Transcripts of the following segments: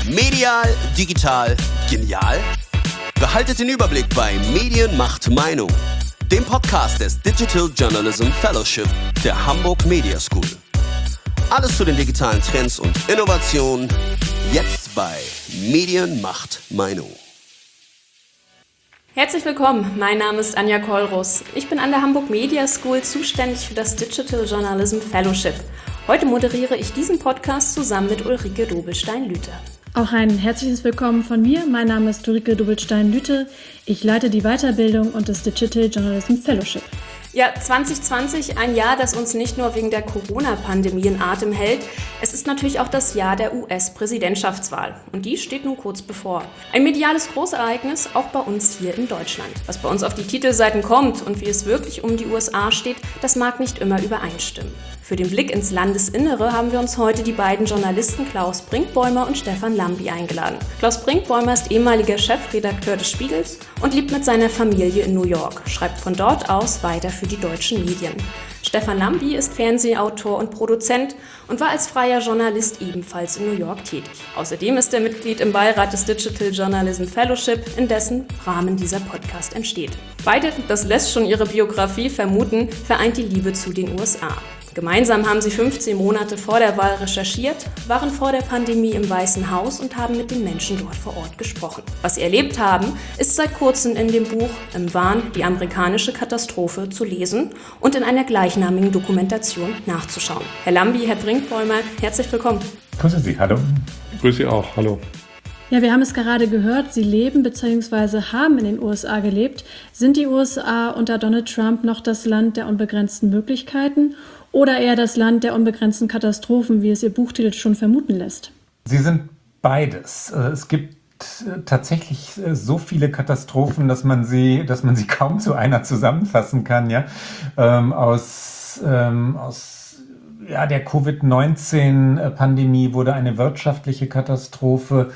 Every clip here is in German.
Medial, digital, genial? Behaltet den Überblick bei Medien macht Meinung, dem Podcast des Digital Journalism Fellowship der Hamburg Media School. Alles zu den digitalen Trends und Innovationen, jetzt bei Medien macht Meinung. Herzlich willkommen, mein Name ist Anja Kollruss. Ich bin an der Hamburg Media School zuständig für das Digital Journalism Fellowship. Heute moderiere ich diesen Podcast zusammen mit Ulrike Dobelstein-Lüthe. Auch ein herzliches Willkommen von mir. Mein Name ist Ulrike Dobelstein-Lüthe. Ich leite die Weiterbildung und das Digital Journalism Fellowship. Ja, 2020, ein Jahr, das uns nicht nur wegen der Corona-Pandemie in Atem hält. Es ist natürlich auch das Jahr der US-Präsidentschaftswahl. Und die steht nun kurz bevor. Ein mediales Großereignis, auch bei uns hier in Deutschland. Was bei uns auf die Titelseiten kommt und wie es wirklich um die USA steht, das mag nicht immer übereinstimmen. Für den Blick ins Landesinnere haben wir uns heute die beiden Journalisten Klaus Brinkbäumer und Stefan Lambi eingeladen. Klaus Brinkbäumer ist ehemaliger Chefredakteur des Spiegels und lebt mit seiner Familie in New York, schreibt von dort aus weiter für die deutschen Medien. Stefan Lambi ist Fernsehautor und Produzent und war als freier Journalist ebenfalls in New York tätig. Außerdem ist er Mitglied im Beirat des Digital Journalism Fellowship, in dessen Rahmen dieser Podcast entsteht. Beide, das lässt schon ihre Biografie vermuten, vereint die Liebe zu den USA. Gemeinsam haben sie 15 Monate vor der Wahl recherchiert, waren vor der Pandemie im Weißen Haus und haben mit den Menschen dort vor Ort gesprochen. Was sie erlebt haben, ist seit kurzem in dem Buch Im Wahn, die amerikanische Katastrophe zu lesen und in einer gleichnamigen Dokumentation nachzuschauen. Herr Lambi, Herr Brinkbäumer, herzlich willkommen. Grüße Sie, hallo. Grüße Sie auch, hallo. Ja, wir haben es gerade gehört, Sie leben bzw. haben in den USA gelebt. Sind die USA unter Donald Trump noch das Land der unbegrenzten Möglichkeiten oder eher das Land der unbegrenzten Katastrophen, wie es Ihr Buchtitel schon vermuten lässt? Sie sind beides. Es gibt tatsächlich so viele Katastrophen, dass man sie kaum zu einer zusammenfassen kann. Ja? Aus der Covid-19-Pandemie wurde eine wirtschaftliche Katastrophe.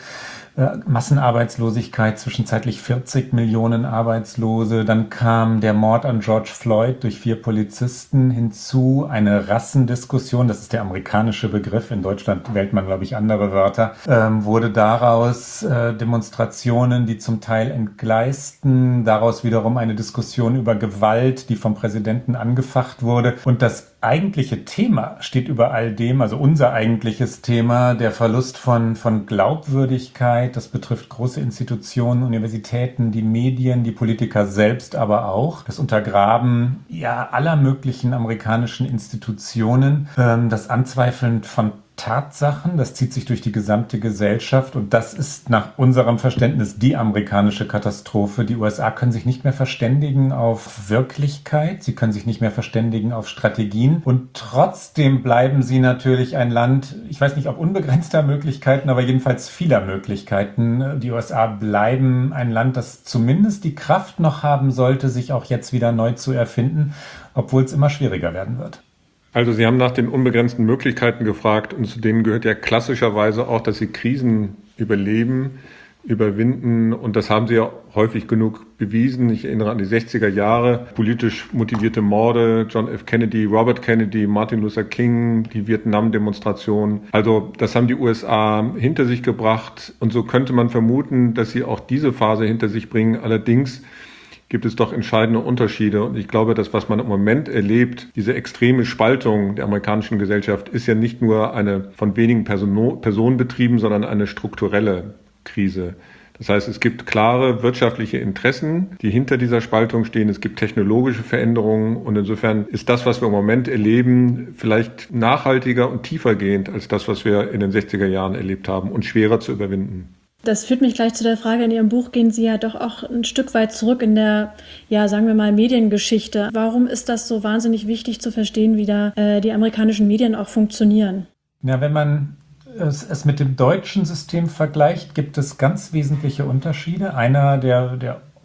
Massenarbeitslosigkeit, zwischenzeitlich 40 Millionen Arbeitslose. Dann kam der Mord an George Floyd durch 4 Polizisten hinzu. Eine Rassendiskussion, das ist der amerikanische Begriff, in Deutschland wählt man, glaube ich, andere Wörter, wurde daraus Demonstrationen, die zum Teil entgleisten. Daraus wiederum eine Diskussion über Gewalt, die vom Präsidenten angefacht wurde. Und das eigentliche Thema steht über all dem, also unser eigentliches Thema, der Verlust von Glaubwürdigkeit. Das betrifft große Institutionen, Universitäten, die Medien, die Politiker selbst aber auch. Das Untergraben aller möglichen amerikanischen Institutionen, das Anzweifeln von Tatsachen, das zieht sich durch die gesamte Gesellschaft und das ist nach unserem Verständnis die amerikanische Katastrophe. Die USA können sich nicht mehr verständigen auf Wirklichkeit, sie können sich nicht mehr verständigen auf Strategien und trotzdem bleiben sie natürlich ein Land, ich weiß nicht, ob unbegrenzter Möglichkeiten, aber jedenfalls vieler Möglichkeiten. Die USA bleiben ein Land, das zumindest die Kraft noch haben sollte, sich auch jetzt wieder neu zu erfinden, obwohl es immer schwieriger werden wird. Also Sie haben nach den unbegrenzten Möglichkeiten gefragt und zu denen gehört ja klassischerweise auch, dass Sie Krisen überleben, überwinden und das haben Sie ja häufig genug bewiesen. Ich erinnere an die 60er Jahre, politisch motivierte Morde, John F. Kennedy, Robert Kennedy, Martin Luther King, die Vietnam-Demonstration. Also das haben die USA hinter sich gebracht und so könnte man vermuten, dass sie auch diese Phase hinter sich bringen. Allerdings gibt es doch entscheidende Unterschiede. Und ich glaube, das, was man im Moment erlebt, diese extreme Spaltung der amerikanischen Gesellschaft, ist ja nicht nur eine von wenigen Personen betrieben, sondern eine strukturelle Krise. Das heißt, es gibt klare wirtschaftliche Interessen, die hinter dieser Spaltung stehen. Es gibt technologische Veränderungen. Und insofern ist das, was wir im Moment erleben, vielleicht nachhaltiger und tiefergehend als das, was wir in den 60er Jahren erlebt haben und schwerer zu überwinden. Das führt mich gleich zu der Frage, in Ihrem Buch gehen Sie ja doch auch ein Stück weit zurück in der, sagen wir mal, Mediengeschichte. Warum ist das so wahnsinnig wichtig zu verstehen, wie da die amerikanischen Medien auch funktionieren? Ja, wenn man es mit dem deutschen System vergleicht, gibt es ganz wesentliche Unterschiede. Einer der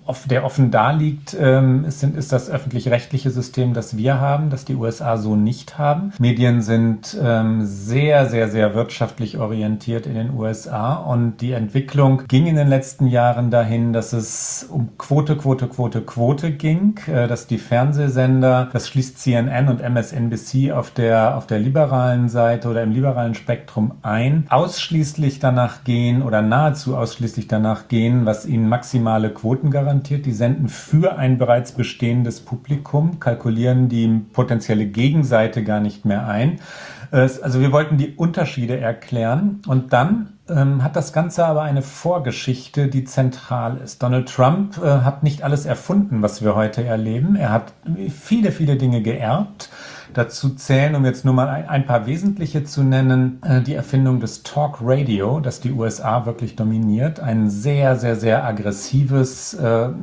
der offen da liegt, ist das öffentlich-rechtliche System, das wir haben, das die USA so nicht haben. Medien sind sehr, sehr, sehr wirtschaftlich orientiert in den USA und die Entwicklung ging in den letzten Jahren dahin, dass es um Quote ging, dass die Fernsehsender, das schließt CNN und MSNBC auf der liberalen Seite oder im liberalen Spektrum ein, ausschließlich danach gehen oder nahezu ausschließlich danach gehen, was ihnen maximale Quoten garantiert. Die senden für ein bereits bestehendes Publikum, kalkulieren die potenzielle Gegenseite gar nicht mehr ein. Also wir wollten die Unterschiede erklären und dann hat das Ganze aber eine Vorgeschichte, die zentral ist. Donald Trump hat nicht alles erfunden, was wir heute erleben. Er hat viele, viele Dinge geerbt. Dazu zählen, um jetzt nur mal ein paar wesentliche zu nennen, die Erfindung des Talk Radio, das die USA wirklich dominiert. Ein sehr, sehr, sehr aggressives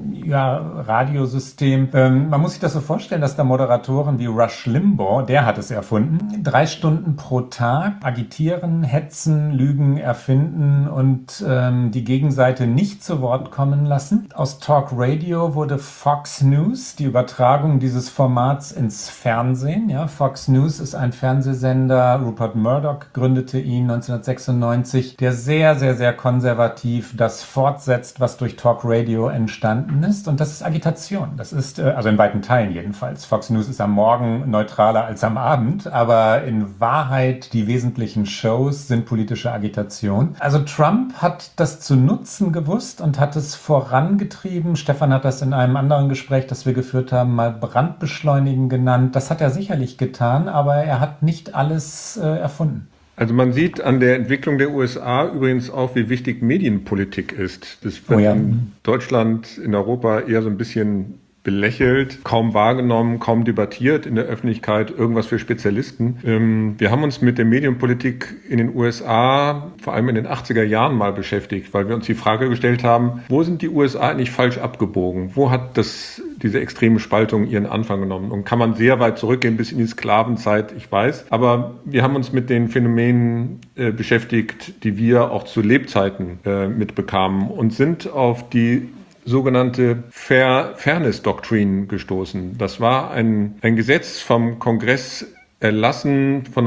Radiosystem. Man muss sich das so vorstellen, dass da Moderatoren wie Rush Limbaugh, der hat es erfunden, 3 Stunden pro Tag agitieren, hetzen, lügen, erfinden und die Gegenseite nicht zu Wort kommen lassen. Aus Talk Radio wurde Fox News, die Übertragung dieses Formats ins Fernsehen. Ja, Fox News ist ein Fernsehsender. Rupert Murdoch gründete ihn 1996, der sehr, sehr, sehr konservativ das fortsetzt, was durch Talk Radio entstanden ist. Und das ist Agitation. Das ist, also in weiten Teilen jedenfalls. Fox News ist am Morgen neutraler als am Abend, aber in Wahrheit die wesentlichen Shows sind politische Agitation. Also Trump hat das zu nutzen gewusst und hat es vorangetrieben. Stefan hat das in einem anderen Gespräch, das wir geführt haben, mal Brandbeschleunigen genannt. Das hat er sicherlich getan, aber er hat nicht alles erfunden. Also man sieht an der Entwicklung der USA übrigens auch, wie wichtig Medienpolitik ist. Das wird in Deutschland, in Europa eher so ein bisschen belächelt, kaum wahrgenommen, kaum debattiert in der Öffentlichkeit, irgendwas für Spezialisten. Wir haben uns mit der Medienpolitik in den USA vor allem in den 80er Jahren mal beschäftigt, weil wir uns die Frage gestellt haben, wo sind die USA eigentlich falsch abgebogen? Wo hat diese extreme Spaltung ihren Anfang genommen? Und kann man sehr weit zurückgehen bis in die Sklavenzeit, ich weiß. Aber wir haben uns mit den Phänomenen beschäftigt, die wir auch zu Lebzeiten mitbekamen und sind auf die sogenannte Fairness-Doktrin gestoßen. Das war ein Gesetz vom Kongress erlassen von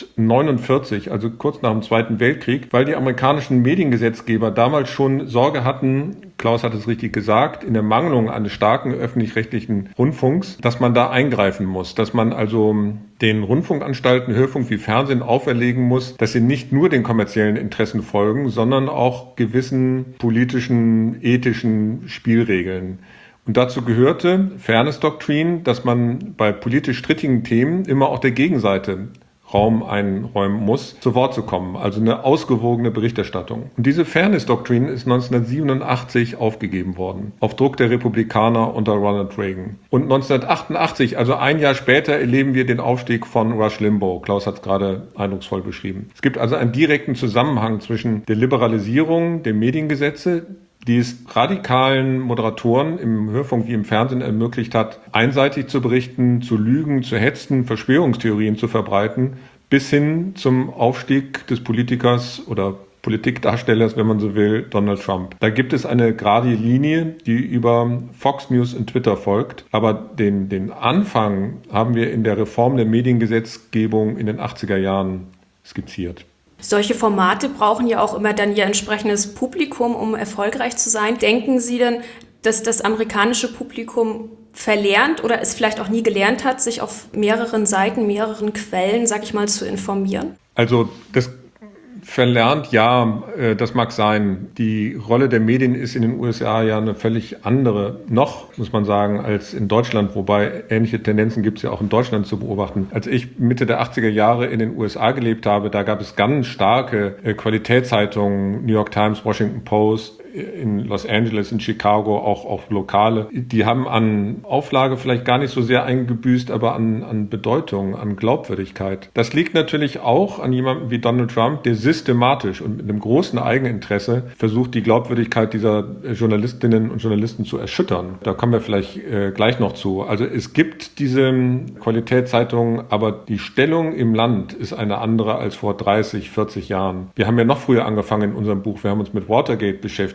1949, also kurz nach dem Zweiten Weltkrieg, weil die amerikanischen Mediengesetzgeber damals schon Sorge hatten, Klaus hat es richtig gesagt, in der Mangelung eines starken öffentlich-rechtlichen Rundfunks, dass man da eingreifen muss, dass man also den Rundfunkanstalten, Hörfunk wie Fernsehen auferlegen muss, dass sie nicht nur den kommerziellen Interessen folgen, sondern auch gewissen politischen, ethischen Spielregeln. Und dazu gehörte Fairness-Doktrin, dass man bei politisch strittigen Themen immer auch der Gegenseite Raum einräumen muss, zu Wort zu kommen. Also eine ausgewogene Berichterstattung. Und diese Fairness-Doktrin ist 1987 aufgegeben worden, auf Druck der Republikaner unter Ronald Reagan. Und 1988, also ein Jahr später, erleben wir den Aufstieg von Rush Limbaugh. Klaus hat es gerade eindrucksvoll beschrieben. Es gibt also einen direkten Zusammenhang zwischen der Liberalisierung der Mediengesetze, die es radikalen Moderatoren im Hörfunk wie im Fernsehen ermöglicht hat, einseitig zu berichten, zu lügen, zu hetzen, Verschwörungstheorien zu verbreiten, bis hin zum Aufstieg des Politikers oder Politikdarstellers, wenn man so will, Donald Trump. Da gibt es eine gerade Linie, die über Fox News und Twitter folgt. Aber den Anfang haben wir in der Reform der Mediengesetzgebung in den 80er Jahren skizziert. Solche Formate brauchen ja auch immer dann ihr entsprechendes Publikum, um erfolgreich zu sein. Denken Sie denn, dass das amerikanische Publikum verlernt oder es vielleicht auch nie gelernt hat, sich auf mehreren Seiten, mehreren Quellen, sag ich mal, zu informieren? Also das verlernt, ja, das mag sein. Die Rolle der Medien ist in den USA ja eine völlig andere, noch, muss man sagen, als in Deutschland, wobei ähnliche Tendenzen gibt es ja auch in Deutschland zu beobachten. Als ich Mitte der 80er Jahre in den USA gelebt habe, da gab es ganz starke Qualitätszeitungen, New York Times, Washington Post, in Los Angeles, in Chicago, auch lokale. Die haben an Auflage vielleicht gar nicht so sehr eingebüßt, aber an Bedeutung, an Glaubwürdigkeit. Das liegt natürlich auch an jemandem wie Donald Trump, der systematisch und mit einem großen Eigeninteresse versucht, die Glaubwürdigkeit dieser Journalistinnen und Journalisten zu erschüttern. Da kommen wir vielleicht gleich noch zu. Also es gibt diese Qualitätszeitungen, aber die Stellung im Land ist eine andere als vor 30, 40 Jahren. Wir haben ja noch früher angefangen in unserem Buch. Wir haben uns mit Watergate beschäftigt.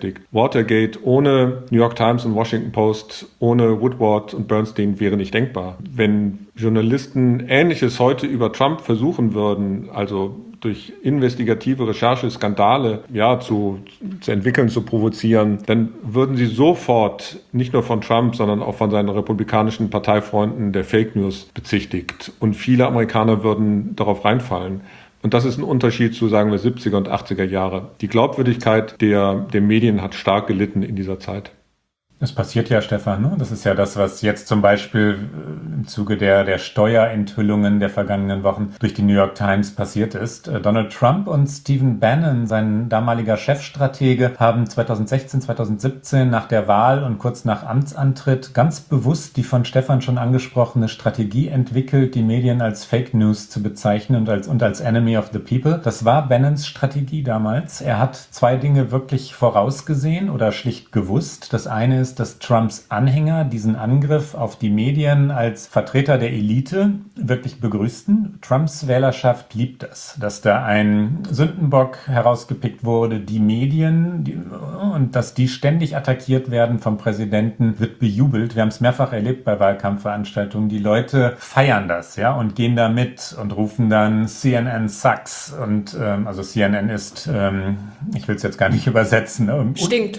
beschäftigt. Watergate ohne New York Times und Washington Post, ohne Woodward und Bernstein wäre nicht denkbar. Wenn Journalisten Ähnliches heute über Trump versuchen würden, also durch investigative Recherche Skandale zu entwickeln, zu provozieren, dann würden sie sofort nicht nur von Trump, sondern auch von seinen republikanischen Parteifreunden der Fake News bezichtigt. Und viele Amerikaner würden darauf reinfallen. Und das ist ein Unterschied zu, sagen wir, 70er und 80er Jahre. Die Glaubwürdigkeit der Medien hat stark gelitten in dieser Zeit. Das passiert ja, Stefan, ne? Das ist ja das, was jetzt zum Beispiel im Zuge der Steuerenthüllungen der vergangenen Wochen durch die New York Times passiert ist. Donald Trump und Stephen Bannon, sein damaliger Chefstratege, haben 2016, 2017 nach der Wahl und kurz nach Amtsantritt ganz bewusst die von Stefan schon angesprochene Strategie entwickelt, die Medien als Fake News zu bezeichnen und als Enemy of the People. Das war Bannons Strategie damals. Er hat zwei Dinge wirklich vorausgesehen oder schlicht gewusst. Das eine ist, dass Trumps Anhänger diesen Angriff auf die Medien als Vertreter der Elite wirklich begrüßten. Trumps Wählerschaft liebt das, dass da ein Sündenbock herausgepickt wurde, die Medien, und dass die ständig attackiert werden vom Präsidenten, wird bejubelt. Wir haben es mehrfach erlebt bei Wahlkampfveranstaltungen. Die Leute feiern das, und gehen da mit und rufen dann CNN sucks. Und also CNN ist, ich will es jetzt gar nicht übersetzen. Stinkt.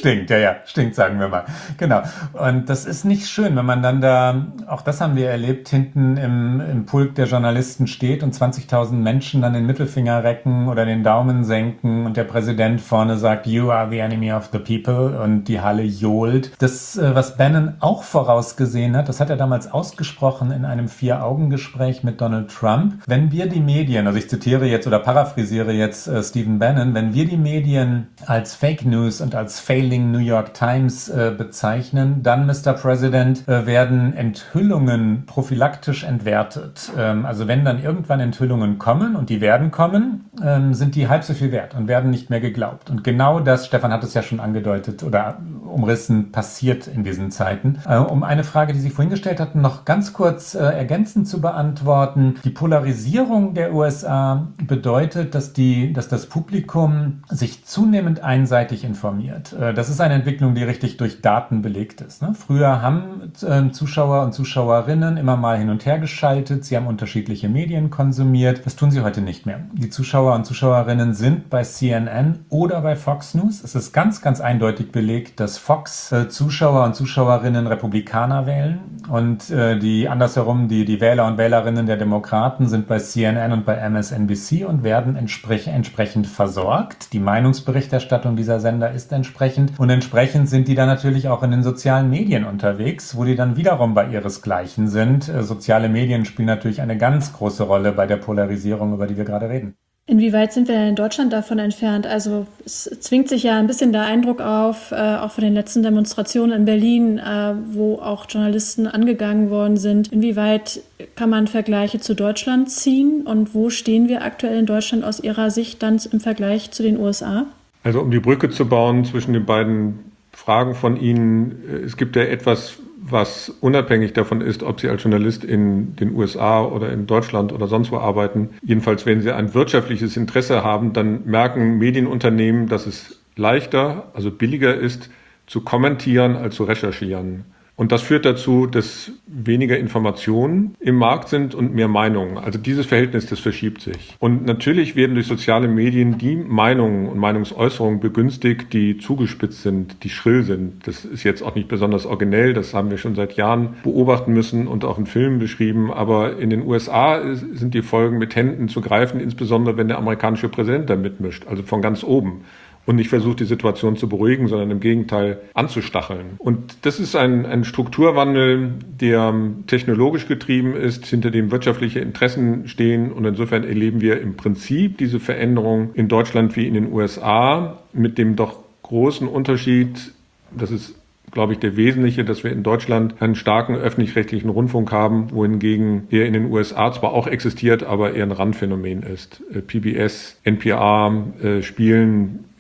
Stinkt, sagen wir mal. Genau. Und das ist nicht schön, wenn man dann da, auch das haben wir erlebt, hinten im Pulk der Journalisten steht und 20.000 Menschen dann den Mittelfinger recken oder den Daumen senken und der Präsident vorne sagt, you are the enemy of the people, und die Halle johlt. Das, was Bannon auch vorausgesehen hat, das hat er damals ausgesprochen in einem 4-Augen-Gespräch mit Donald Trump. Wenn wir die Medien, also ich zitiere jetzt oder paraphrasiere jetzt Stephen Bannon, wenn wir die Medien als Fake News und als Failing New York Times bezeichnen, dann, Mr. President, werden Enthüllungen prophylaktisch entwertet. Also wenn dann irgendwann Enthüllungen kommen, und die werden kommen, sind die halb so viel wert und werden nicht mehr geglaubt. Und genau das, Stefan hat es ja schon angedeutet oder umrissen, passiert in diesen Zeiten. Um eine Frage, die Sie vorhin gestellt hatten, noch ganz kurz ergänzend zu beantworten. Die Polarisierung der USA bedeutet, dass das Publikum sich zunehmend einseitig informiert. Das ist eine Entwicklung, die richtig durch Daten belegt ist. Früher haben Zuschauer und Zuschauerinnen immer mal hin und her geschaltet, sie haben unterschiedliche Medien konsumiert. Das tun sie heute nicht mehr. Die Zuschauer und Zuschauerinnen sind bei CNN oder bei Fox News. Es ist ganz, ganz eindeutig belegt, dass Fox Zuschauer und Zuschauerinnen Republikaner wählen und die Wähler und Wählerinnen der Demokraten sind bei CNN und bei MSNBC und werden entsprechend versorgt. Die Meinungsberichterstattung dieser Sender ist entsprechend, und entsprechend sind die dann natürlich auch in den sozialen Medien unterwegs, wo die dann wiederum bei ihresgleichen sind. Soziale Medien spielen natürlich eine ganz große Rolle bei der Polarisierung, über die wir gerade reden. Inwieweit sind wir in Deutschland davon entfernt? Also es zwingt sich ja ein bisschen der Eindruck auf, auch von den letzten Demonstrationen in Berlin, wo auch Journalisten angegangen worden sind. Inwieweit kann man Vergleiche zu Deutschland ziehen, und wo stehen wir aktuell in Deutschland aus Ihrer Sicht dann im Vergleich zu den USA? Also um die Brücke zu bauen zwischen den beiden Fragen von Ihnen, es gibt ja etwas, was unabhängig davon ist, ob Sie als Journalist in den USA oder in Deutschland oder sonst wo arbeiten. Jedenfalls, wenn Sie ein wirtschaftliches Interesse haben, dann merken Medienunternehmen, dass es leichter, also billiger ist, zu kommentieren als zu recherchieren. Und das führt dazu, dass weniger Informationen im Markt sind und mehr Meinungen. Also dieses Verhältnis, das verschiebt sich. Und natürlich werden durch soziale Medien die Meinungen und Meinungsäußerungen begünstigt, die zugespitzt sind, die schrill sind. Das ist jetzt auch nicht besonders originell, das haben wir schon seit Jahren beobachten müssen und auch in Filmen beschrieben. Aber in den USA sind die Folgen mit Händen zu greifen, insbesondere wenn der amerikanische Präsident da mitmischt, also von ganz oben. Und nicht versucht, die Situation zu beruhigen, sondern im Gegenteil anzustacheln. Und das ist ein Strukturwandel, der technologisch getrieben ist, hinter dem wirtschaftliche Interessen stehen. Und insofern erleben wir im Prinzip diese Veränderung in Deutschland wie in den USA mit dem doch großen Unterschied, das ist, glaube ich, der wesentliche, dass wir in Deutschland einen starken öffentlich-rechtlichen Rundfunk haben, wohingegen er in den USA zwar auch existiert, aber eher ein Randphänomen ist. PBS, NPR spielen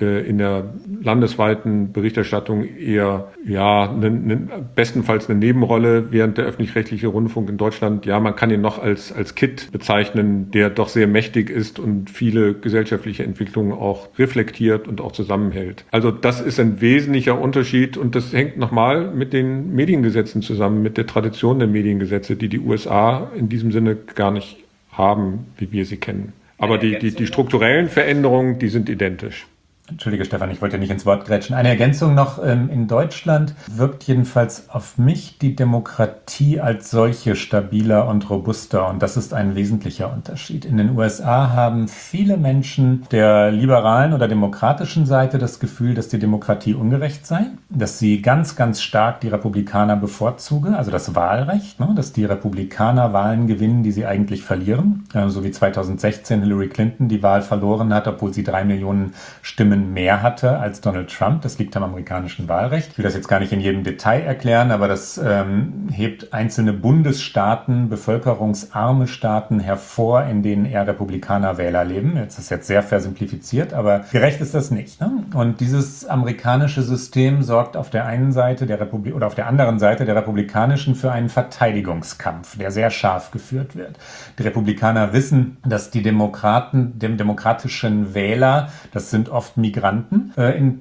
in der landesweiten Berichterstattung eher, bestenfalls eine Nebenrolle, während der öffentlich-rechtliche Rundfunk in Deutschland, man kann ihn noch als KIT bezeichnen, der doch sehr mächtig ist und viele gesellschaftliche Entwicklungen auch reflektiert und auch zusammenhält. Also das ist ein wesentlicher Unterschied und das hängt nochmal mit den Mediengesetzen zusammen, mit der Tradition der Mediengesetze, die USA in diesem Sinne gar nicht haben, wie wir sie kennen. Aber die strukturellen Veränderungen, die sind identisch. Entschuldige, Stefan, ich wollte nicht ins Wort grätschen. Eine Ergänzung noch. In Deutschland wirkt jedenfalls auf mich die Demokratie als solche stabiler und robuster. Und das ist ein wesentlicher Unterschied. In den USA haben viele Menschen der liberalen oder demokratischen Seite das Gefühl, dass die Demokratie ungerecht sei, dass sie ganz, ganz stark die Republikaner bevorzuge, also das Wahlrecht, dass die Republikaner Wahlen gewinnen, die sie eigentlich verlieren. So wie 2016 Hillary Clinton die Wahl verloren hat, obwohl sie 3 Millionen Stimmen mehr hatte als Donald Trump. Das liegt am amerikanischen Wahlrecht. Ich will das jetzt gar nicht in jedem Detail erklären, aber das hebt einzelne Bundesstaaten, bevölkerungsarme Staaten hervor, in denen eher Republikaner-Wähler leben. Das ist jetzt sehr versimplifiziert, aber gerecht ist das nicht. Und dieses amerikanische System sorgt auf der einen Seite der Republik oder auf der anderen Seite der Republikanischen für einen Verteidigungskampf, der sehr scharf geführt wird. Die Republikaner wissen, dass die Demokraten, dem demokratischen Wähler, das sind oft Migranten,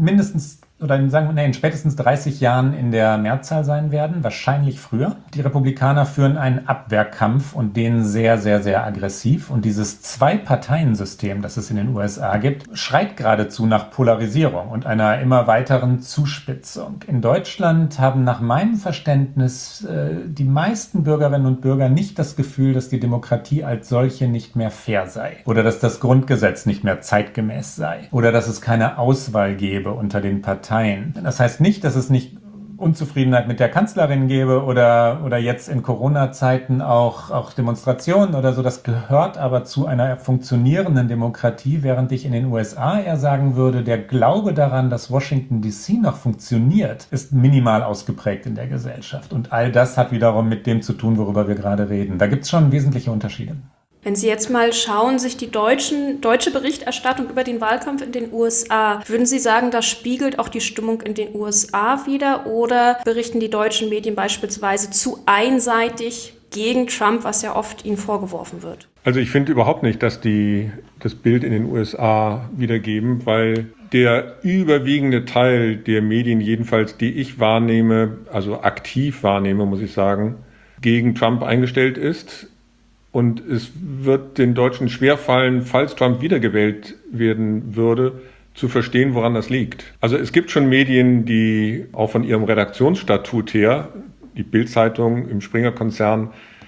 in spätestens 30 Jahren in der Mehrzahl sein werden, wahrscheinlich früher. Die Republikaner führen einen Abwehrkampf und den sehr, sehr, sehr aggressiv. Und dieses Zwei-Parteien-System, das es in den USA gibt, schreit geradezu nach Polarisierung und einer immer weiteren Zuspitzung. In Deutschland haben nach meinem Verständnis die meisten Bürgerinnen und Bürger nicht das Gefühl, dass die Demokratie als solche nicht mehr fair sei oder dass das Grundgesetz nicht mehr zeitgemäß sei oder dass es keine Auswahl gäbe unter den Parteien. Das heißt nicht, dass es nicht Unzufriedenheit mit der Kanzlerin gäbe oder jetzt in Corona-Zeiten auch Demonstrationen oder so. Das gehört aber zu einer funktionierenden Demokratie, während ich in den USA eher sagen würde, der Glaube daran, dass Washington DC noch funktioniert, ist minimal ausgeprägt in der Gesellschaft. Und all das hat wiederum mit dem zu tun, worüber wir gerade reden. Da gibt es schon wesentliche Unterschiede. Wenn Sie jetzt mal schauen, sich die deutsche Berichterstattung über den Wahlkampf in den USA, würden Sie sagen, das spiegelt auch die Stimmung in den USA wider oder berichten die deutschen Medien beispielsweise zu einseitig gegen Trump, was ja oft ihnen vorgeworfen wird? Also ich finde überhaupt nicht, dass die das Bild in den USA wiedergeben, weil der überwiegende Teil der Medien, jedenfalls die ich wahrnehme, also aktiv wahrnehme, muss ich sagen, gegen Trump eingestellt ist. Und es wird den Deutschen schwerfallen, falls Trump wiedergewählt werden würde, zu verstehen, woran das liegt. Also es gibt schon Medien, die auch von ihrem Redaktionsstatut her, die Bild-Zeitung im Springer-Konzern,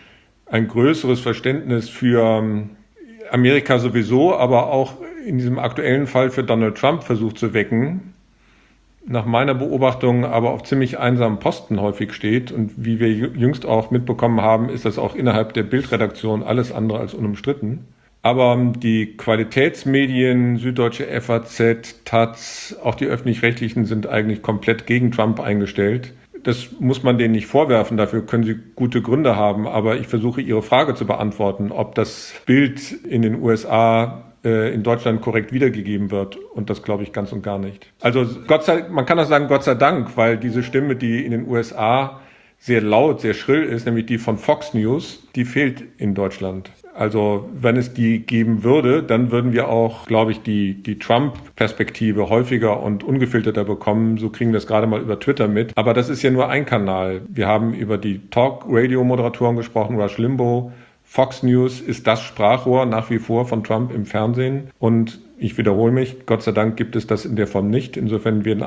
ein größeres Verständnis für Amerika sowieso, aber auch in diesem aktuellen Fall für Donald Trump versucht zu wecken. Nach meiner Beobachtung aber auf ziemlich einsamen Posten häufig steht. Und wie wir jüngst auch mitbekommen haben, ist das auch innerhalb der Bildredaktion alles andere als unumstritten. Aber die Qualitätsmedien, Süddeutsche FAZ, Taz, auch die öffentlich-rechtlichen sind eigentlich komplett gegen Trump eingestellt. Das muss man denen nicht vorwerfen, dafür können sie gute Gründe haben. Aber ich versuche, Ihre Frage zu beantworten, ob das Bild in den USA in Deutschland korrekt wiedergegeben wird. Und das glaube ich ganz und gar nicht. Also man kann auch sagen, Gott sei Dank, weil diese Stimme, die in den USA sehr laut, sehr schrill ist, nämlich die von Fox News, die fehlt in Deutschland. Also wenn es die geben würde, dann würden wir auch, glaube ich, die Trump-Perspektive häufiger und ungefilterter bekommen. So kriegen wir das gerade mal über Twitter mit. Aber das ist ja nur ein Kanal. Wir haben über die Talk-Radio-Moderatoren gesprochen, Rush Limbaugh. Fox News ist das Sprachrohr nach wie vor von Trump im Fernsehen. Und ich wiederhole mich, Gott sei Dank gibt es das in der Form nicht. Insofern würden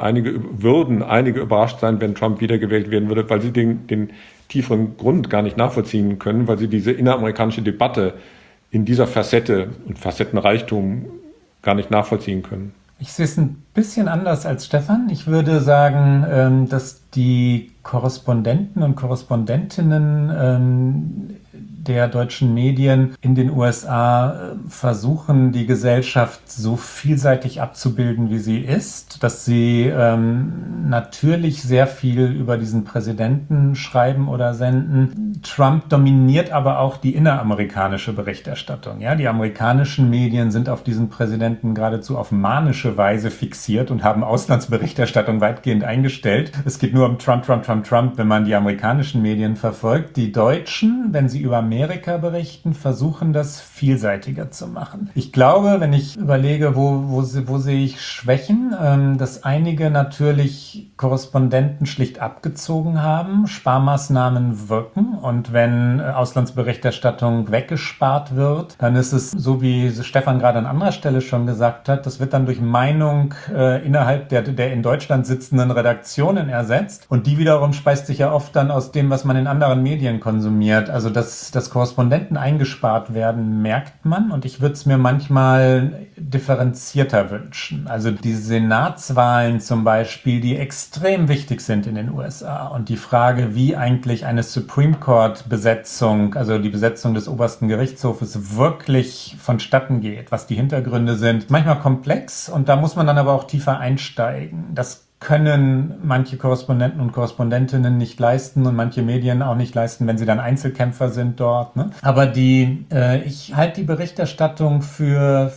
einige überrascht sein, wenn Trump wiedergewählt werden würde, weil sie den tieferen Grund gar nicht nachvollziehen können, weil sie diese inneramerikanische Debatte in dieser Facette und Facettenreichtum gar nicht nachvollziehen können. Ich sehe es ein bisschen anders als Stefan. Ich würde sagen, dass die Korrespondenten und Korrespondentinnen der deutschen Medien in den USA versuchen, die Gesellschaft so vielseitig abzubilden, wie sie ist, dass sie natürlich sehr viel über diesen Präsidenten schreiben oder senden. Trump dominiert aber auch die inneramerikanische Berichterstattung. Ja, die amerikanischen Medien sind auf diesen Präsidenten geradezu auf manische Weise fixiert und haben Auslandsberichterstattung weitgehend eingestellt. Es geht nur um Trump, Trump, Trump, Trump, wenn man die amerikanischen Medien verfolgt. Die Deutschen, wenn sie über Amerika berichten, versuchen das vielseitiger zu machen. Ich glaube, wenn ich überlege, wo sehe ich Schwächen, dass einige natürlich Korrespondenten schlicht abgezogen haben, Sparmaßnahmen wirken und wenn Auslandsberichterstattung weggespart wird, dann ist es so, wie Stefan gerade an anderer Stelle schon gesagt hat, das wird dann durch Meinung innerhalb der in Deutschland sitzenden Redaktionen ersetzt und die wiederum speist sich ja oft dann aus dem, was man in anderen Medien konsumiert. Also dass Korrespondenten eingespart werden, merkt man und ich würde es mir manchmal differenzierter wünschen. Also die Senatswahlen zum Beispiel, die extrem wichtig sind in den USA und die Frage, wie eigentlich eine Supreme Court Besetzung, also die Besetzung des obersten Gerichtshofes wirklich vonstatten geht, was die Hintergründe sind, manchmal komplex und da muss man dann aber auch tiefer einsteigen. Das können manche Korrespondenten und Korrespondentinnen nicht leisten und manche Medien auch nicht leisten, wenn sie dann Einzelkämpfer sind dort. Ne? Aber ich halte die Berichterstattung für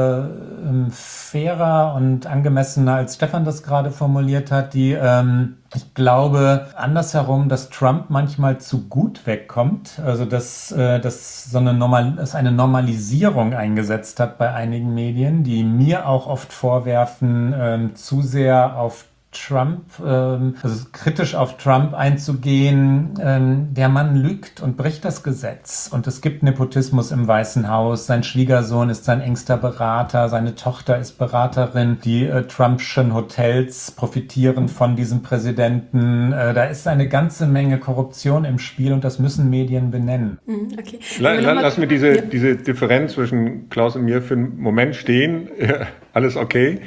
fairer und angemessener, als Stefan das gerade formuliert hat. Ich glaube andersherum, dass Trump manchmal zu gut wegkommt, also dass eine Normalisierung eingesetzt hat bei einigen Medien, die mir auch oft vorwerfen, zu sehr auf Trump, also kritisch auf Trump einzugehen. Der Mann lügt und bricht das Gesetz. Und es gibt Nepotismus im Weißen Haus. Sein Schwiegersohn ist sein engster Berater. Seine Tochter ist Beraterin. Die Trumpschen Hotels profitieren von diesem Präsidenten. Da ist eine ganze Menge Korruption im Spiel und das müssen Medien benennen. Okay. Lass mir diese Differenz zwischen Klaus und mir für einen Moment stehen. Alles okay.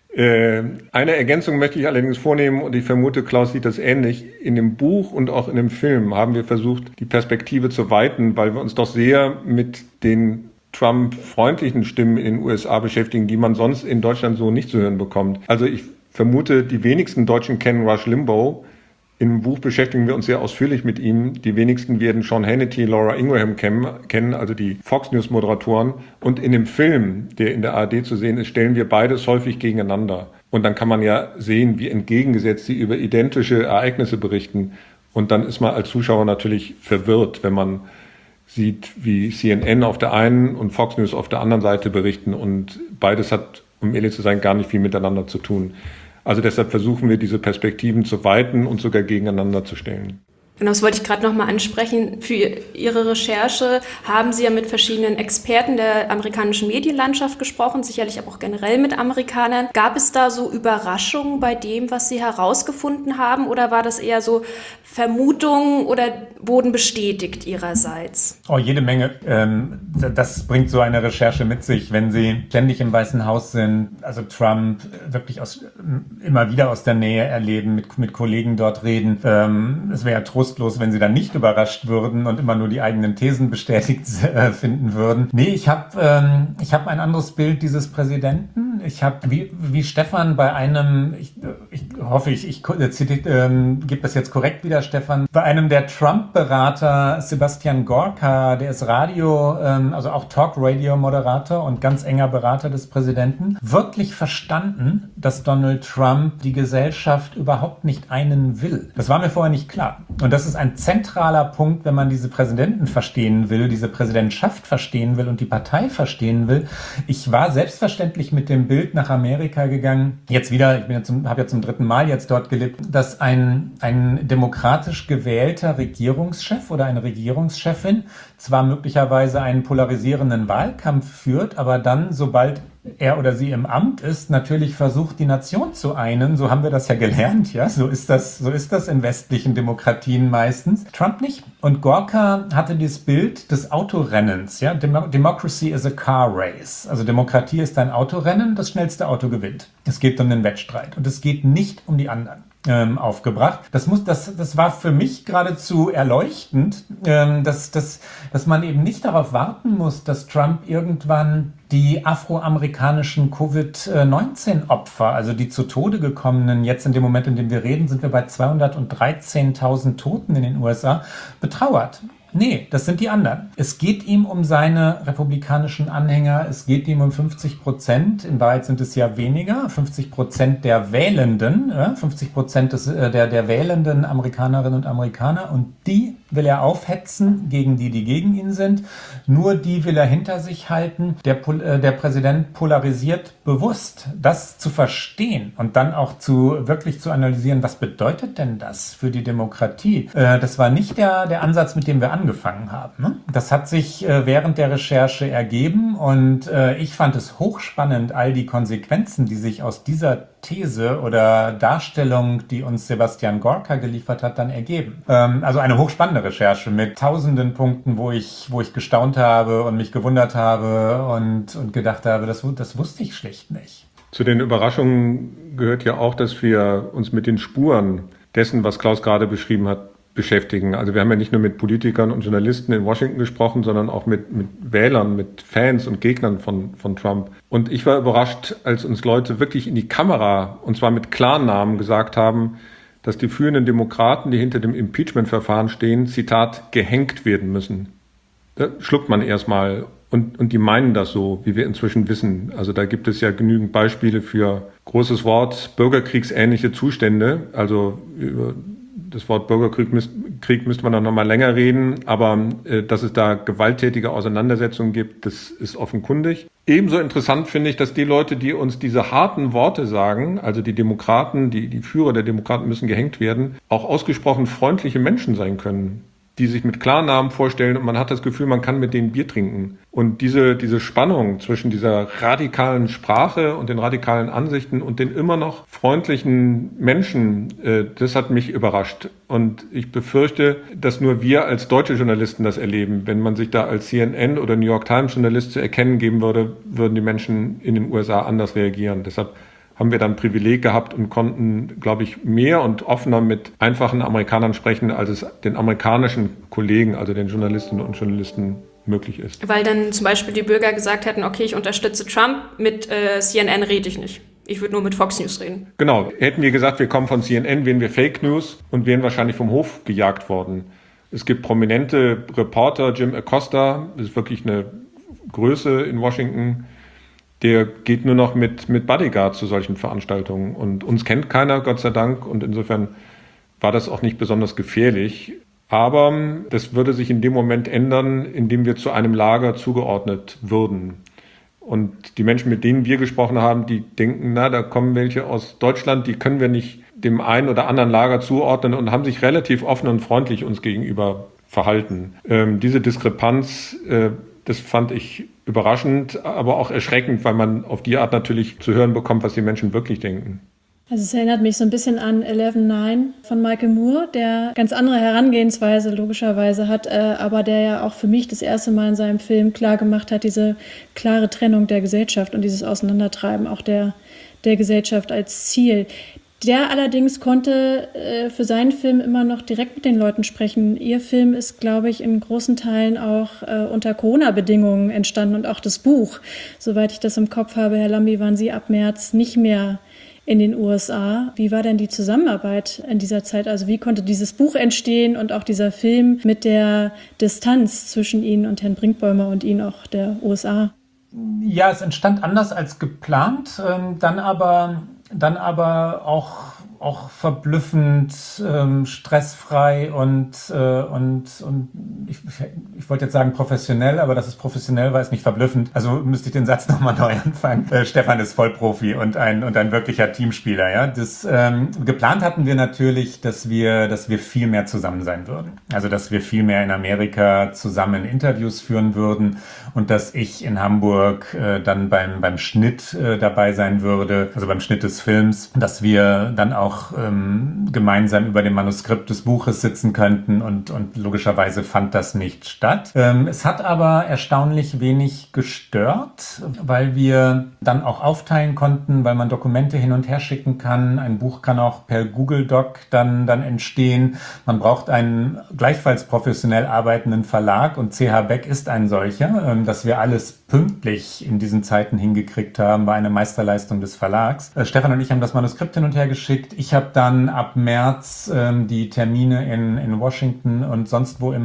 Eine Ergänzung möchte ich allerdings vornehmen und ich vermute, Klaus sieht das ähnlich. In dem Buch und auch in dem Film haben wir versucht, die Perspektive zu weiten, weil wir uns doch sehr mit den Trump-freundlichen Stimmen in den USA beschäftigen, die man sonst in Deutschland so nicht zu hören bekommt. Also ich vermute, die wenigsten Deutschen kennen Rush Limbaugh. Im Buch beschäftigen wir uns sehr ausführlich mit ihm. Die wenigsten werden Sean Hannity, Laura Ingraham kennen, also die Fox News Moderatoren. Und in dem Film, der in der ARD zu sehen ist, stellen wir beides häufig gegeneinander. Und dann kann man ja sehen, wie entgegengesetzt sie über identische Ereignisse berichten. Und dann ist man als Zuschauer natürlich verwirrt, wenn man sieht, wie CNN auf der einen und Fox News auf der anderen Seite berichten. Und beides hat, um ehrlich zu sein, gar nicht viel miteinander zu tun. Also deshalb versuchen wir, diese Perspektiven zu weiten und sogar gegeneinander zu stellen. Genau, das wollte ich gerade nochmal ansprechen. Für Ihre Recherche haben Sie ja mit verschiedenen Experten der amerikanischen Medienlandschaft gesprochen, sicherlich aber auch generell mit Amerikanern. Gab es da so Überraschungen bei dem, was Sie herausgefunden haben, oder war das eher so Vermutungen oder wurden bestätigt Ihrerseits? Oh, jede Menge. Das bringt so eine Recherche mit sich, wenn Sie ständig im Weißen Haus sind, also Trump wirklich immer wieder aus der Nähe erleben, mit Kollegen dort reden. Es wäre ja trostlos, wenn Sie dann nicht überrascht würden und immer nur die eigenen Thesen bestätigt finden würden. Nee, ich habe ein anderes Bild dieses Präsidenten. Ich habe, wie Stefan bei einem, ich hoffe, ich gebe das jetzt korrekt wieder, Stefan, bei einem der Trump-Berater, Sebastian Gorka, der ist also auch Talk-Radio-Moderator und ganz enger Berater des Präsidenten, wirklich verstanden, dass Donald Trump die Gesellschaft überhaupt nicht einen will. Das war mir vorher nicht klar. Und das ist ein zentraler Punkt, wenn man diese Präsidenten verstehen will, diese Präsidentschaft verstehen will und die Partei verstehen will. Ich war selbstverständlich mit dem Bild nach Amerika gegangen. Jetzt wieder, habe ja zum 3. Mal jetzt dort gelebt, dass ein demokratisch gewählter Regierungschef oder eine Regierungschefin zwar möglicherweise einen polarisierenden Wahlkampf führt, aber dann, sobald er oder sie im Amt ist, natürlich versucht, die Nation zu einen. So haben wir das ja gelernt, ja. So ist das in westlichen Demokratien meistens. Trump nicht. Und Gorka hatte das Bild des Autorennens, ja. Democracy is a car race. Also Demokratie ist ein Autorennen, das schnellste Auto gewinnt. Es geht um den Wettstreit und es geht nicht um die anderen. aufgebracht. Das war für mich geradezu erleuchtend, dass man eben nicht darauf warten muss, dass Trump irgendwann die afroamerikanischen Covid-19-Opfer, also die zu Tode gekommenen, jetzt in dem Moment, in dem wir reden, sind wir bei 213.000 Toten in den USA, betrauert. Nee, das sind die anderen. Es geht ihm um seine republikanischen Anhänger, es geht ihm um 50%, in Wahrheit sind es ja weniger, 50% der Wählenden, 50% der wählenden Amerikanerinnen und Amerikaner, und die will er aufhetzen gegen die gegen ihn sind. Nur die will er hinter sich halten. Der Präsident polarisiert bewusst. Das zu verstehen und dann auch wirklich zu analysieren, was bedeutet denn das für die Demokratie? Das war nicht der Ansatz, mit dem wir angefangen haben. Ne? Das hat sich während der Recherche ergeben, und ich fand es hochspannend, all die Konsequenzen, die sich aus dieser These oder Darstellung, die uns Sebastian Gorka geliefert hat, dann ergeben. Also eine hochspannende Recherche mit tausenden Punkten, wo ich gestaunt habe und mich gewundert habe und gedacht habe, das wusste ich schlicht nicht. Zu den Überraschungen gehört ja auch, dass wir uns mit den Spuren dessen, was Klaus gerade beschrieben hat, beschäftigen. Also wir haben ja nicht nur mit Politikern und Journalisten in Washington gesprochen, sondern auch mit Wählern, mit Fans und Gegnern von Trump. Und ich war überrascht, als uns Leute wirklich in die Kamera, und zwar mit klaren Namen, gesagt haben, dass die führenden Demokraten, die hinter dem Impeachment-Verfahren stehen, Zitat, gehängt werden müssen. Da schluckt man erstmal. Und die meinen das so, wie wir inzwischen wissen. Also da gibt es ja genügend Beispiele für, großes Wort, bürgerkriegsähnliche Zustände. Also über das Wort Bürgerkrieg müsste man noch mal länger reden, aber dass es da gewalttätige Auseinandersetzungen gibt, das ist offenkundig. Ebenso interessant finde ich, dass die Leute, die uns diese harten Worte sagen, also die Demokraten, die Führer der Demokraten müssen gehängt werden, auch ausgesprochen freundliche Menschen sein können, die sich mit Klarnamen vorstellen, und man hat das Gefühl, man kann mit denen Bier trinken. Und diese Spannung zwischen dieser radikalen Sprache und den radikalen Ansichten und den immer noch freundlichen Menschen, das hat mich überrascht. Und ich befürchte, dass nur wir als deutsche Journalisten das erleben. Wenn man sich da als CNN oder New York Times Journalist zu erkennen geben würde, würden die Menschen in den USA anders reagieren. Deshalb haben wir dann ein Privileg gehabt und konnten, glaube ich, mehr und offener mit einfachen Amerikanern sprechen, als es den amerikanischen Kollegen, also den Journalistinnen und Journalisten, möglich ist. Weil dann zum Beispiel die Bürger gesagt hätten, okay, ich unterstütze Trump, mit CNN rede ich nicht. Ich würde nur mit Fox News reden. Genau. Hätten wir gesagt, wir kommen von CNN, wären wir Fake News und wären wahrscheinlich vom Hof gejagt worden. Es gibt prominente Reporter, Jim Acosta, das ist wirklich eine Größe in Washington, der geht nur noch mit Bodyguard zu solchen Veranstaltungen. Und uns kennt keiner, Gott sei Dank. Und insofern war das auch nicht besonders gefährlich. Aber das würde sich in dem Moment ändern, in dem wir zu einem Lager zugeordnet würden. Und die Menschen, mit denen wir gesprochen haben, die denken, da kommen welche aus Deutschland, die können wir nicht dem einen oder anderen Lager zuordnen, und haben sich relativ offen und freundlich uns gegenüber verhalten. Diese Diskrepanz, das fand ich überraschend, aber auch erschreckend, weil man auf die Art natürlich zu hören bekommt, was die Menschen wirklich denken. Also es erinnert mich so ein bisschen an 11/9 von Michael Moore, der ganz andere Herangehensweise logischerweise hat, aber der ja auch für mich das erste Mal in seinem Film klar gemacht hat, diese klare Trennung der Gesellschaft und dieses Auseinandertreiben auch der Gesellschaft als Ziel. Der allerdings konnte für seinen Film immer noch direkt mit den Leuten sprechen. Ihr Film ist, glaube ich, in großen Teilen auch unter Corona-Bedingungen entstanden, und auch das Buch. Soweit ich das im Kopf habe, Herr Lambi, waren Sie ab März nicht mehr in den USA. Wie war denn die Zusammenarbeit in dieser Zeit? Also wie konnte dieses Buch entstehen und auch dieser Film mit der Distanz zwischen Ihnen und Herrn Brinkbäumer und Ihnen auch der USA? Ja, es entstand anders als geplant, dann aber auch verblüffend stressfrei und ich wollte jetzt sagen professionell, aber dass es professionell war, ist nicht verblüffend. Also müsste ich den Satz nochmal neu anfangen. Stefan ist Vollprofi und ein wirklicher Teamspieler. Ja, das geplant hatten wir natürlich, dass wir viel mehr zusammen sein würden. Also dass wir viel mehr in Amerika zusammen Interviews führen würden und dass ich in Hamburg dann beim Schnitt dabei sein würde, also beim Schnitt des Films, dass wir dann auch gemeinsam über dem Manuskript des Buches sitzen könnten und logischerweise fand das nicht statt. Es hat aber erstaunlich wenig gestört, weil wir dann auch aufteilen konnten, weil man Dokumente hin und her schicken kann. Ein Buch kann auch per Google Doc dann entstehen. Man braucht einen gleichfalls professionell arbeitenden Verlag und CH Beck ist ein solcher. Dass wir alles pünktlich in diesen Zeiten hingekriegt haben, war eine Meisterleistung des Verlags. Stefan und ich haben das Manuskript hin und her geschickt. Ich habe dann ab März die Termine in Washington und sonst wo in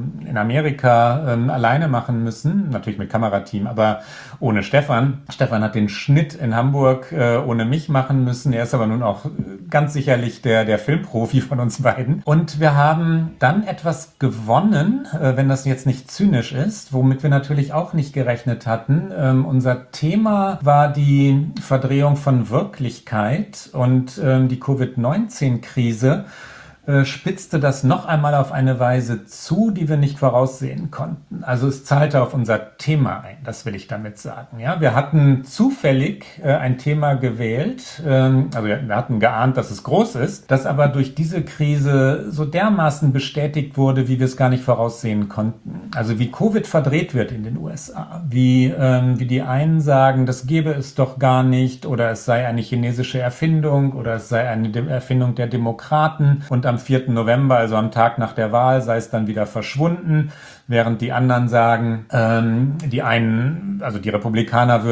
Amerika alleine machen müssen. Natürlich mit Kamerateam, aber ohne Stefan. Stefan hat den Schnitt in Hamburg ohne mich machen müssen. Er ist aber nun auch ganz sicherlich der Filmprofi von uns beiden. Und wir haben dann etwas gewonnen, wenn das jetzt nicht zynisch ist, womit wir natürlich auch nicht gerechnet hatten. Unser Thema war die Verdrehung von Wirklichkeit und die Covid-19-Krise spitzte das noch einmal auf eine Weise zu, die wir nicht voraussehen konnten. Also es zahlte auf unser Thema ein, das will ich damit sagen. Ja, wir hatten zufällig ein Thema gewählt, also wir hatten geahnt, dass es groß ist, das aber durch diese Krise so dermaßen bestätigt wurde, wie wir es gar nicht voraussehen konnten. Also wie Covid verdreht wird in den USA, wie die einen sagen, das gäbe es doch gar nicht oder es sei eine chinesische Erfindung oder es sei eine Erfindung der Demokraten und am 4. November, also am Tag nach der Wahl, sei es dann wieder verschwunden, während die anderen sagen, die einen, also die Republikaner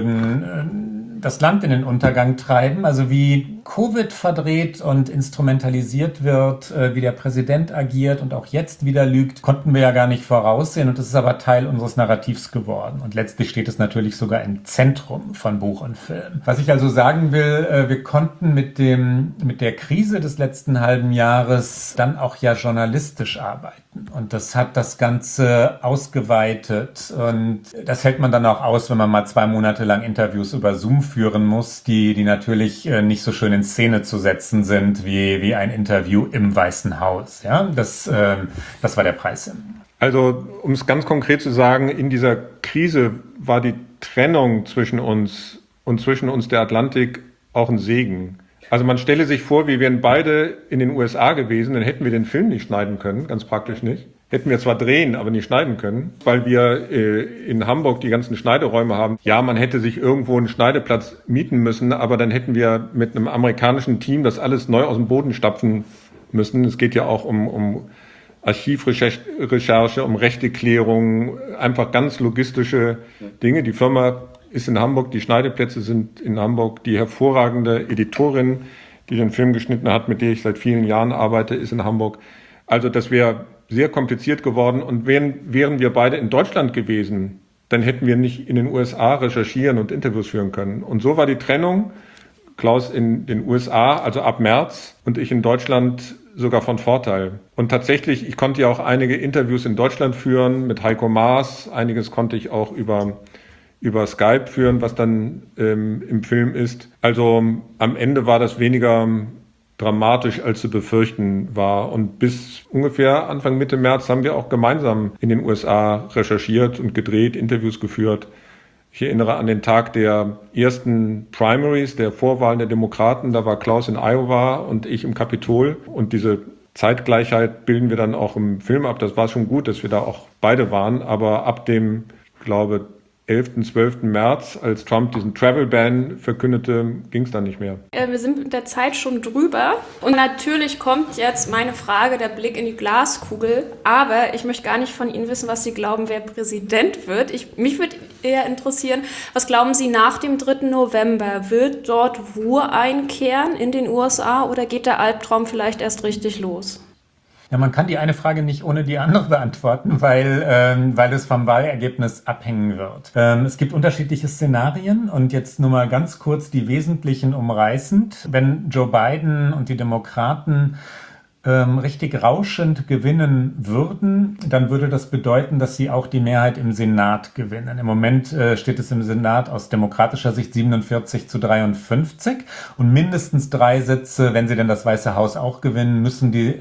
würden das Land in den Untergang treiben, also wie Covid verdreht und instrumentalisiert wird, wie der Präsident agiert und auch jetzt wieder lügt, konnten wir ja gar nicht voraussehen und das ist aber Teil unseres Narrativs geworden und letztlich steht es natürlich sogar im Zentrum von Buch und Film. Was ich also sagen will, wir konnten mit der Krise des letzten halben Jahres dann auch ja journalistisch arbeiten und das hat das Ganze ausgeweitet und das hält man dann auch aus, wenn man mal 2 Monate lang Interviews über Zoom führen muss, die natürlich nicht so schön in Szene zu setzen sind wie ein Interview im Weißen Haus. Ja, das war der Preis. Also, um es ganz konkret zu sagen, in dieser Krise war die Trennung zwischen uns und zwischen uns der Atlantik auch ein Segen. Also man stelle sich vor, wir wären beide in den USA gewesen, dann hätten wir den Film nicht schneiden können, ganz praktisch nicht. Hätten wir zwar drehen, aber nicht schneiden können, weil wir in Hamburg die ganzen Schneideräume haben. Ja, man hätte sich irgendwo einen Schneideplatz mieten müssen, aber dann hätten wir mit einem amerikanischen Team das alles neu aus dem Boden stapfen müssen. Es geht ja auch um Archivrecherche, um Rechteklärung, einfach ganz logistische Dinge. Die Firma ist in Hamburg, die Schneideplätze sind in Hamburg. Die hervorragende Editorin, die den Film geschnitten hat, mit der ich seit vielen Jahren arbeite, ist in Hamburg. Also das wäre sehr kompliziert geworden. Und wären wir beide in Deutschland gewesen, dann hätten wir nicht in den USA recherchieren und Interviews führen können. Und so war die Trennung. Klaus in den USA, also ab März, und ich in Deutschland sogar von Vorteil. Und tatsächlich, ich konnte ja auch einige Interviews in Deutschland führen mit Heiko Maas. Einiges konnte ich auch über Skype führen, was dann im Film ist. Also am Ende war das weniger dramatisch, als zu befürchten war. Und bis ungefähr Anfang Mitte März haben wir auch gemeinsam in den USA recherchiert und gedreht, Interviews geführt. Ich erinnere an den Tag der ersten Primaries, der Vorwahlen der Demokraten. Da war Klaus in Iowa und ich im Kapitol. Und diese Zeitgleichheit bilden wir dann auch im Film ab. Das war schon gut, dass wir da auch beide waren. Aber ab dem, ich glaube, 11., 12. März, als Trump diesen Travel-Ban verkündete, ging es dann nicht mehr. Wir sind mit der Zeit schon drüber und natürlich kommt jetzt meine Frage, der Blick in die Glaskugel, aber ich möchte gar nicht von Ihnen wissen, was Sie glauben, wer Präsident wird. Mich würde eher interessieren, was glauben Sie nach dem 3. November? Wird dort Ruhe einkehren in den USA oder geht der Albtraum vielleicht erst richtig los? Ja, man kann die eine Frage nicht ohne die andere beantworten, weil es vom Wahlergebnis abhängen wird. Es gibt unterschiedliche Szenarien und jetzt nur mal ganz kurz die wesentlichen umreißend. Wenn Joe Biden und die Demokraten richtig rauschend gewinnen würden, dann würde das bedeuten, dass sie auch die Mehrheit im Senat gewinnen. Im Moment steht es im Senat aus demokratischer Sicht 47-53 und mindestens 3 Sitze, wenn sie denn das Weiße Haus auch gewinnen, müssen die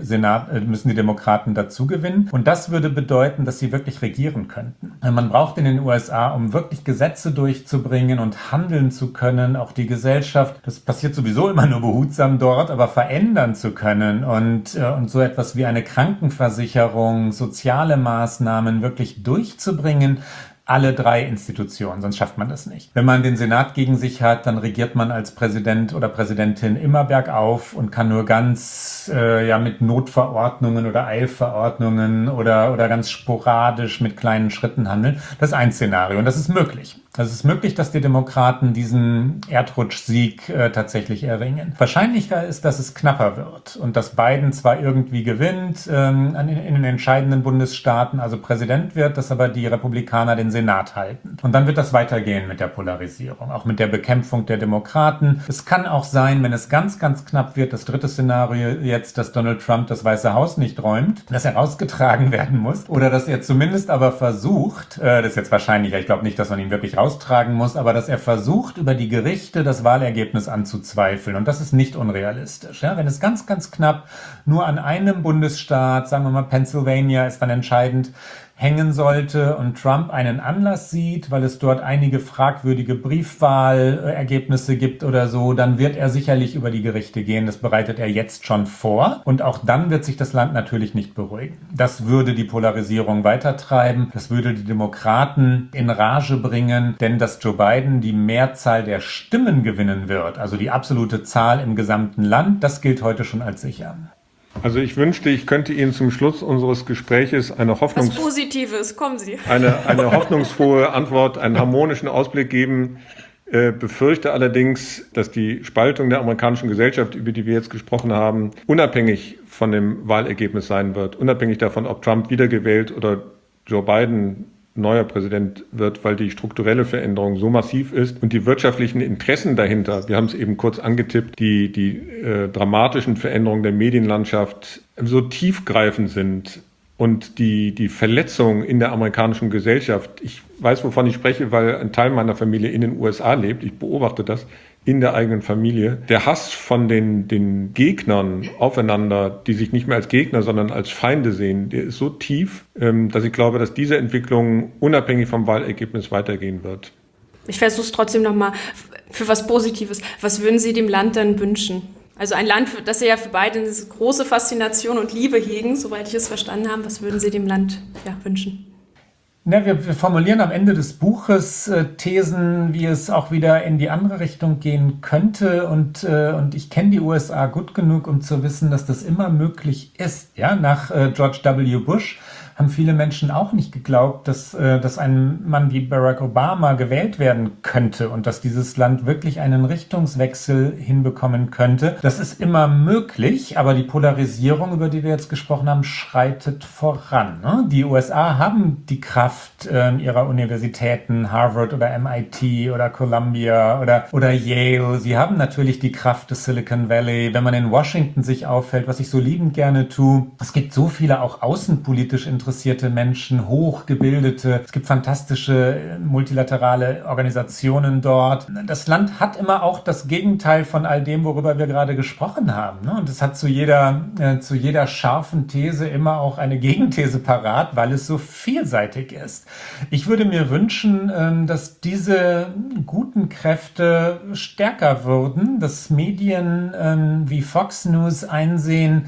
Demokraten dazu gewinnen. Und das würde bedeuten, dass sie wirklich regieren könnten. Man braucht in den USA, um wirklich Gesetze durchzubringen und handeln zu können, auch die Gesellschaft, das passiert sowieso immer nur behutsam dort, aber verändern zu können und so etwas wie eine Krankenversicherung, soziale Maßnahmen wirklich durchzubringen, alle 3 Institutionen, sonst schafft man das nicht. Wenn man den Senat gegen sich hat, dann regiert man als Präsident oder Präsidentin immer bergauf und kann nur ganz mit Notverordnungen oder Eilverordnungen oder ganz sporadisch mit kleinen Schritten handeln. Das ist ein Szenario und das ist möglich. Also es ist möglich, dass die Demokraten diesen Erdrutschsieg tatsächlich erringen. Wahrscheinlicher ist, dass es knapper wird und dass Biden zwar irgendwie gewinnt in den entscheidenden Bundesstaaten, also Präsident wird, dass aber die Republikaner den Senat halten. Und dann wird das weitergehen mit der Polarisierung, auch mit der Bekämpfung der Demokraten. Es kann auch sein, wenn es ganz, ganz knapp wird, das dritte Szenario jetzt, dass Donald Trump das Weiße Haus nicht räumt, dass er rausgetragen werden muss oder dass er zumindest aber versucht, das ist jetzt wahrscheinlicher, ich glaube nicht, dass man ihn wirklich raustragen muss, aber dass er versucht, über die Gerichte das Wahlergebnis anzuzweifeln. Und das ist nicht unrealistisch. Ja? Wenn es ganz, ganz knapp nur an einem Bundesstaat, sagen wir mal Pennsylvania, ist dann entscheidend, hängen sollte und Trump einen Anlass sieht, weil es dort einige fragwürdige Briefwahlergebnisse gibt oder so, dann wird er sicherlich über die Gerichte gehen. Das bereitet er jetzt schon vor. Und auch dann wird sich das Land natürlich nicht beruhigen. Das würde die Polarisierung weitertreiben. Das würde die Demokraten in Rage bringen, denn dass Joe Biden die Mehrzahl der Stimmen gewinnen wird, also die absolute Zahl im gesamten Land, das gilt heute schon als sicher. Also ich wünschte, ich könnte Ihnen zum Schluss unseres Gespräches eine Was Positives, kommen Sie. Eine hoffnungsfrohe Antwort, einen harmonischen Ausblick geben. Befürchte allerdings, dass die Spaltung der amerikanischen Gesellschaft, über die wir jetzt gesprochen haben, unabhängig von dem Wahlergebnis sein wird, unabhängig davon, ob Trump wiedergewählt oder Joe Biden neuer Präsident wird, weil die strukturelle Veränderung so massiv ist und die wirtschaftlichen Interessen dahinter, wir haben es eben kurz angetippt, die dramatischen Veränderungen der Medienlandschaft so tiefgreifend sind und die Verletzung in der amerikanischen Gesellschaft, ich weiß, wovon ich spreche, weil ein Teil meiner Familie in den USA lebt, ich beobachte das in der eigenen Familie. Der Hass von den Gegnern aufeinander, die sich nicht mehr als Gegner, sondern als Feinde sehen, der ist so tief, dass ich glaube, dass diese Entwicklung unabhängig vom Wahlergebnis weitergehen wird. Ich versuche es trotzdem nochmal für was Positives. Was würden Sie dem Land dann wünschen? Also ein Land, das Sie ja für beide eine große Faszination und Liebe hegen, soweit ich es verstanden habe. Was würden Sie dem Land wünschen? Na, wir formulieren am Ende des Buches Thesen, wie es auch wieder in die andere Richtung gehen könnte. Und ich kenne die USA gut genug, um zu wissen, dass das immer möglich ist. Ja, nach George W. Bush haben viele Menschen auch nicht geglaubt, dass ein Mann wie Barack Obama gewählt werden könnte und dass dieses Land wirklich einen Richtungswechsel hinbekommen könnte. Das ist immer möglich, aber die Polarisierung, über die wir jetzt gesprochen haben, schreitet voran. Ne? Die USA haben die Kraft ihrer Universitäten, Harvard oder MIT oder Columbia oder Yale. Sie haben natürlich die Kraft des Silicon Valley. Wenn man in Washington sich aufhält, was ich so liebend gerne tue, es gibt so viele auch außenpolitisch interessierte Menschen, hochgebildete. Es gibt fantastische multilaterale Organisationen dort. Das Land hat immer auch das Gegenteil von all dem, worüber wir gerade gesprochen haben. Und es hat zu jeder scharfen These immer auch eine Gegenthese parat, weil es so vielseitig ist. Ich würde mir wünschen, dass diese guten Kräfte stärker würden, dass Medien wie Fox News einsehen,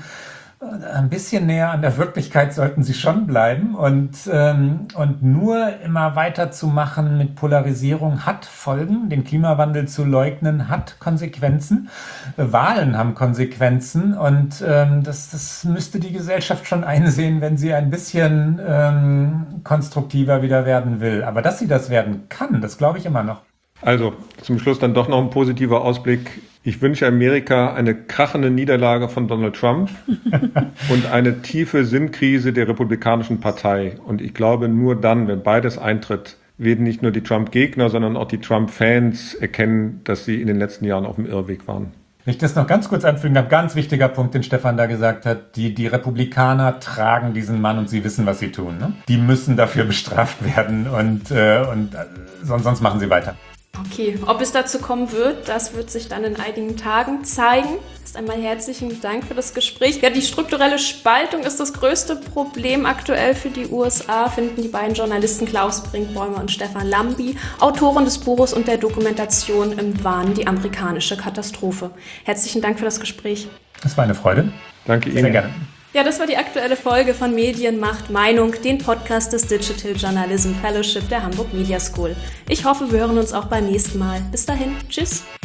ein bisschen näher an der Wirklichkeit sollten sie schon bleiben und nur immer weiterzumachen mit Polarisierung hat Folgen. Den Klimawandel zu leugnen hat Konsequenzen. Wahlen haben Konsequenzen und das müsste die Gesellschaft schon einsehen, wenn sie ein bisschen konstruktiver wieder werden will. Aber dass sie das werden kann, das glaube ich immer noch. Also zum Schluss dann doch noch ein positiver Ausblick. Ich wünsche Amerika eine krachende Niederlage von Donald Trump und eine tiefe Sinnkrise der Republikanischen Partei. Und ich glaube, nur dann, wenn beides eintritt, werden nicht nur die Trump-Gegner, sondern auch die Trump-Fans erkennen, dass sie in den letzten Jahren auf dem Irrweg waren. Wenn ich das noch ganz kurz anfügen darf, ganz wichtiger Punkt, den Stefan da gesagt hat, die Republikaner tragen diesen Mann und sie wissen, was sie tun. Ne? Die müssen dafür bestraft werden und sonst machen sie weiter. Okay, ob es dazu kommen wird, das wird sich dann in einigen Tagen zeigen. Erst einmal herzlichen Dank für das Gespräch. Ja, die strukturelle Spaltung ist das größte Problem aktuell für die USA, finden die beiden Journalisten Klaus Brinkbäumer und Stefan Lambi, Autoren des Buches und der Dokumentation Im Wahn die amerikanische Katastrophe. Herzlichen Dank für das Gespräch. Es war eine Freude. Danke Ihnen. Sehr gerne. Ja, das war die aktuelle Folge von Medien macht Meinung, den Podcast des Digital Journalism Fellowship der Hamburg Media School. Ich hoffe, wir hören uns auch beim nächsten Mal. Bis dahin, tschüss.